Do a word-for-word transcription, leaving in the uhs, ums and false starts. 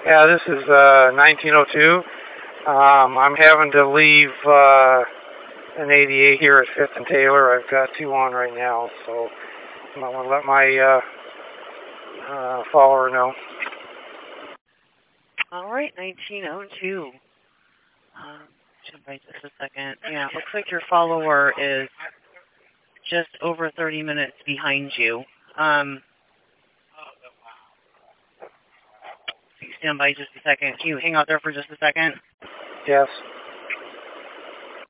Yeah, this is uh, nineteen oh two. Um, I'm having to leave uh, an eighty-eight here at fifth and Taylor. I've got two on right now, so I'm going to let my uh, uh, follower know. All right, nineteen oh two. Um, should wait just a second. Yeah, it looks like your follower is just over thirty minutes behind you. Um, so you stand by just a second. Can you hang out there for just a second? Yes.